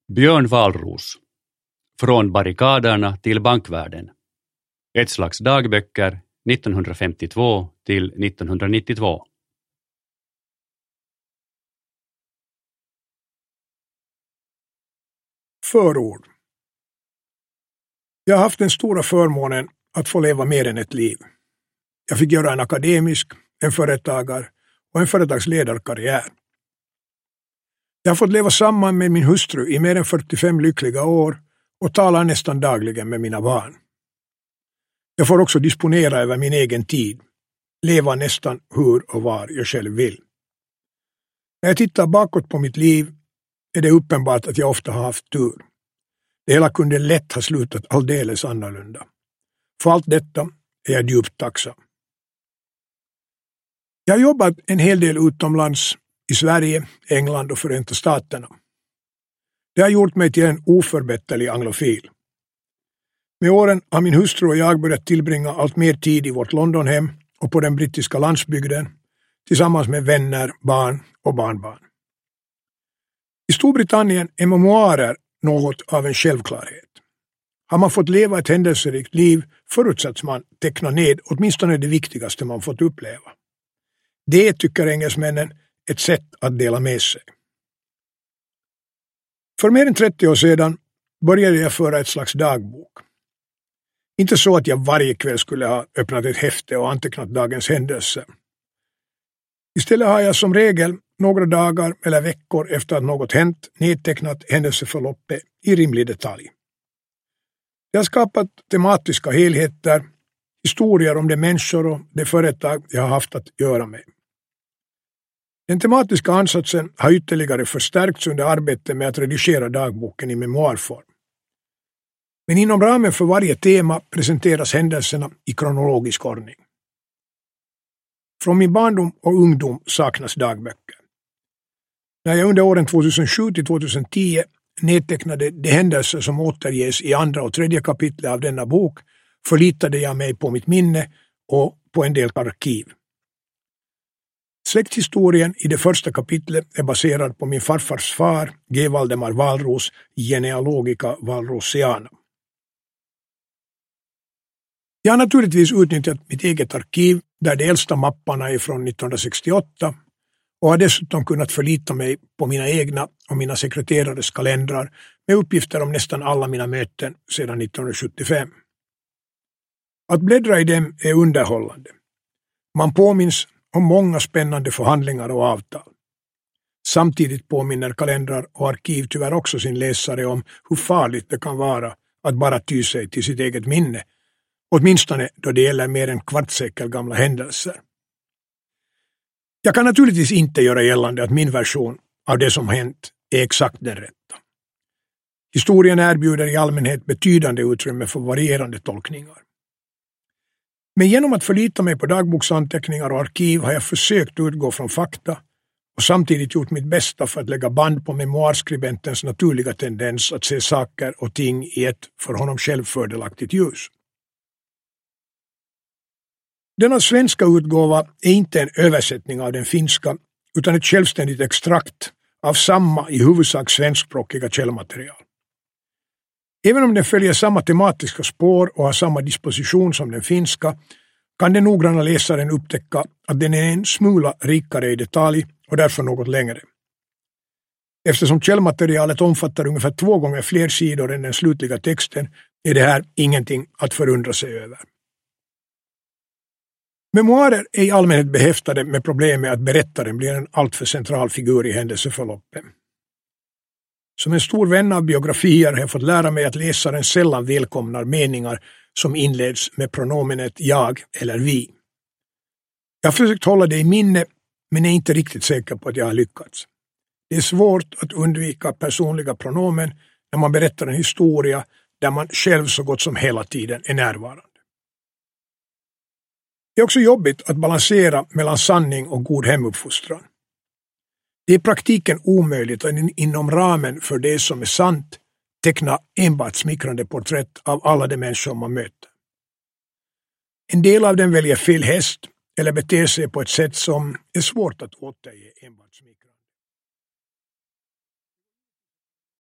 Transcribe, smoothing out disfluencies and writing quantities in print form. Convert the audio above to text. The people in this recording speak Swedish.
Björn Wahlroos. Från barrikaderna till bankvärlden. Ett slags dagböcker 1952 till 1992. Förord. Jag har haft den stora förmånen att få leva mer än ett liv. Jag fick göra en akademisk, en företagar och en företagsledarkarriär. Jag har fått leva samman med min hustru i mer än 45 lyckliga år och talar nästan dagligen med mina barn. Jag får också disponera över min egen tid, leva nästan hur och var jag själv vill. När jag tittar bakåt på mitt liv är det uppenbart att jag ofta har haft tur. Det hela kunde lätt ha slutat alldeles annorlunda. För allt detta är jag djupt tacksam. Jag har jobbat en hel del utomlands i Sverige, England och Förenta Staterna. Det har gjort mig till en oförbätterlig anglofil. Med åren har min hustru och jag börjat tillbringa allt mer tid i vårt Londonhem och på den brittiska landsbygden tillsammans med vänner, barn och barnbarn. I Storbritannien är memoarer något av en självklarhet. Har man fått leva ett händelserikt liv förutsätts man teckna ned åtminstone det viktigaste man fått uppleva. Det tycker engelsmännen ett sätt att dela med sig. För mer än 30 år sedan började jag föra ett slags dagbok. Inte så att jag varje kväll skulle ha öppnat ett häfte och antecknat dagens händelser. Istället har jag som regel några dagar eller veckor efter att något hänt nedtecknat händelseförloppet i rimlig detalj. Jag har skapat tematiska helheter, historier om de människor och de företag jag har haft att göra med. Den tematiska ansatsen har ytterligare förstärkts under arbetet med att redigera dagboken i memoarform. Men inom ramen för varje tema presenteras händelserna i kronologisk ordning. Från min barndom och ungdom saknas dagböcker. När jag under åren 2007 till 2010 nedtecknade de händelser som återges i andra och tredje kapitlet av denna bok förlitade jag mig på mitt minne och på en del arkiv. Släkthistorien i det första kapitlet är baserad på min farfars far, G. Valdemar Wahlroos Genealogica Wahlroosiana. Jag har naturligtvis utnyttjat mitt eget arkiv där de äldsta mapparna är från 1968 och har dessutom kunnat förlita mig på mina egna och mina sekreterares kalendrar med uppgifter om nästan alla mina möten sedan 1975. Att bläddra i dem är underhållande. Man påminns om många spännande förhandlingar och avtal. Samtidigt påminner kalendrar och arkiv tyvärr också sin läsare om hur farligt det kan vara att bara ty sig till sitt eget minne, åtminstone då det gäller mer än kvartssekel gamla händelser. Jag kan naturligtvis inte göra gällande att min version av det som hänt är exakt den rätta. Historien erbjuder i allmänhet betydande utrymme för varierande tolkningar. Men genom att förlita mig på dagboksanteckningar och arkiv har jag försökt utgå från fakta och samtidigt gjort mitt bästa för att lägga band på memoarskribentens naturliga tendens att se saker och ting i ett för honom själv fördelaktigt ljus. Denna svenska utgåva är inte en översättning av den finska utan ett självständigt extrakt av samma i huvudsak svenskspråkiga källmaterial. Även om den följer samma tematiska spår och har samma disposition som den finska kan den noggranna läsaren upptäcka att den är en smula rikare i detalj och därför något längre. Eftersom källmaterialet omfattar ungefär 2 gånger fler sidor än den slutliga texten är det här ingenting att förundra sig över. Memoarer är i allmänhet behäftade med problemet att berättaren blir en alltför central figur i händelseförloppet. Som en stor vän av biografier har jag fått lära mig att läsaren sällan välkomnar meningar som inleds med pronomenet jag eller vi. Jag har försökt hålla det i minne men är inte riktigt säker på att jag har lyckats. Det är svårt att undvika personliga pronomen när man berättar en historia där man själv så gott som hela tiden är närvarande. Det är också jobbigt att balansera mellan sanning och god hemuppfostran. Det är i praktiken omöjligt att inom ramen för det som är sant teckna enbart smickrande porträtt av alla de människor man möter. En del av dem väljer fel häst eller beter sig på ett sätt som är svårt att återge enbart smickrande.